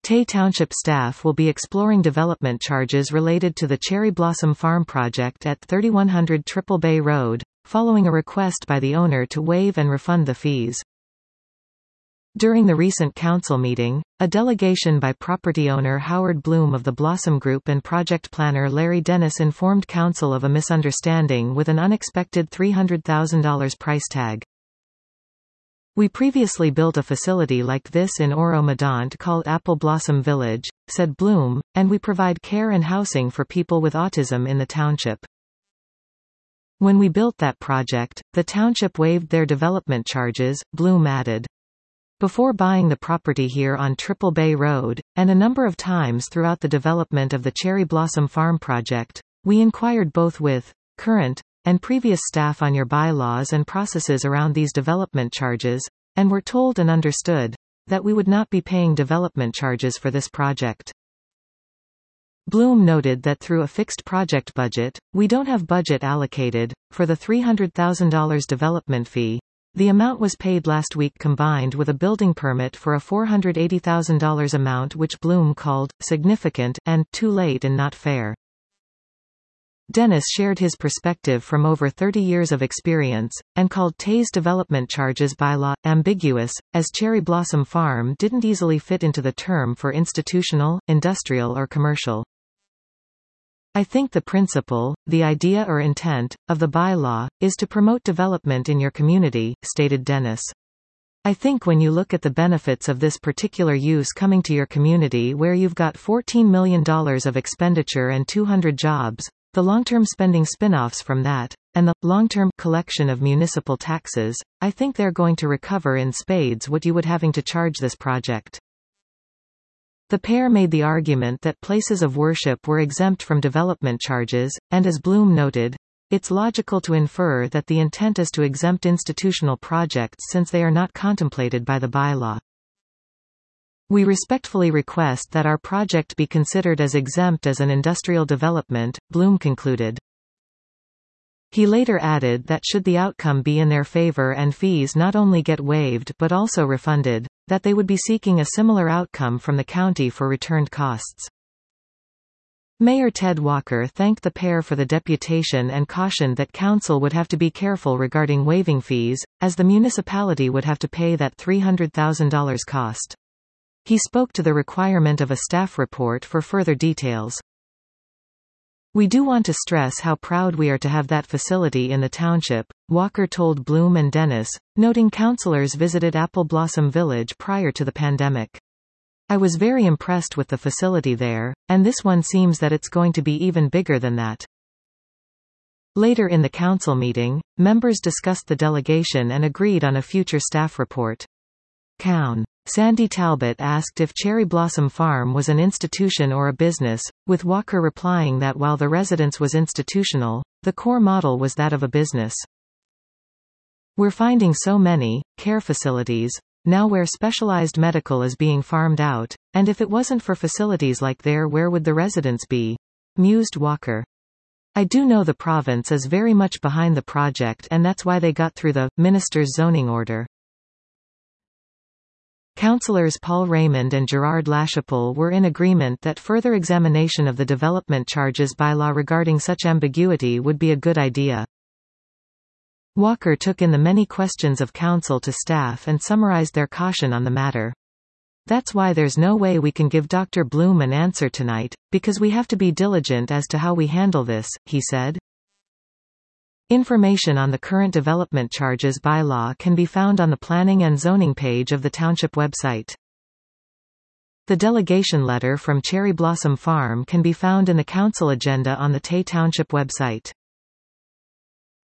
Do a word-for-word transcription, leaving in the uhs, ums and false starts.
Tay Township staff will be exploring development charges related to the Cherry Blossom Farm project at thirty-one hundred Triple Bay Road, following a request by the owner to waive and refund the fees. During the recent council meeting, a delegation by property owner Howard Bloom of the Blossom Group and project planner Larry Dennis informed council of a misunderstanding with an unexpected three hundred thousand dollars price tag. "We previously built a facility like this in Oro-Medonte called Apple Blossom Village," said Bloom, "and we provide care and housing for people with autism in the township. When we built that project, the township waived their development charges," Bloom added. "Before buying the property here on Triple Bay Road, and a number of times throughout the development of the Cherry Blossom Farm project, we inquired both with current and previous staff on your bylaws and processes around these development charges, and were told and understood that we would not be paying development charges for this project." Bloom noted that through a fixed project budget, we don't have budget allocated for the three hundred thousand dollars development fee. The amount was paid last week combined with a building permit for a four hundred eighty thousand dollars amount, which Bloom called significant and too late and not fair. Dennis shared his perspective from over thirty years of experience, and called Tay's development charges bylaw ambiguous, as Cherry Blossom Farm didn't easily fit into the term for institutional, industrial or commercial. "I think the principle, the idea or intent, of the bylaw, is to promote development in your community," stated Dennis. "I think when you look at the benefits of this particular use coming to your community where you've got fourteen million dollars of expenditure and two hundred jobs, the long-term spending spin-offs from that, and the long-term collection of municipal taxes, I think they're going to recover in spades what you would having to charge this project." The pair made the argument that places of worship were exempt from development charges, and as Bloom noted, it's logical to infer that the intent is to exempt institutional projects since they are not contemplated by the bylaw. "We respectfully request that our project be considered as exempt as an industrial development," Bloom concluded. He later added that should the outcome be in their favor and fees not only get waived but also refunded, that they would be seeking a similar outcome from the county for returned costs. Mayor Ted Walker thanked the pair for the deputation and cautioned that council would have to be careful regarding waiving fees, as the municipality would have to pay that three hundred thousand dollars cost. He spoke to the requirement of a staff report for further details. "We do want to stress how proud we are to have that facility in the township," Walker told Bloom and Dennis, noting councillors visited Apple Blossom Village prior to the pandemic. "I was very impressed with the facility there, and this one seems that it's going to be even bigger than that." Later in the council meeting, members discussed the delegation and agreed on a future staff report. Coun. Sandy Talbot asked if Cherry Blossom Farm was an institution or a business, with Walker replying that while the residence was institutional, the core model was that of a business. "We're finding so many care facilities now where specialized medical is being farmed out, and if it wasn't for facilities like there, where would the residents be?" mused Walker. "I do know the province is very much behind the project, and that's why they got through the minister's zoning order." Councillors Paul Raymond and Gerard Lachapelle were in agreement that further examination of the development charges bylaw regarding such ambiguity would be a good idea. Walker took in the many questions of council to staff and summarized their caution on the matter. "That's why there's no way we can give Doctor Bloom an answer tonight, because we have to be diligent as to how we handle this," he said. Information on the current development charges bylaw can be found on the Planning and Zoning page of the Township website. The delegation letter from Cherry Blossom Farm can be found in the council agenda on the Tay Township website.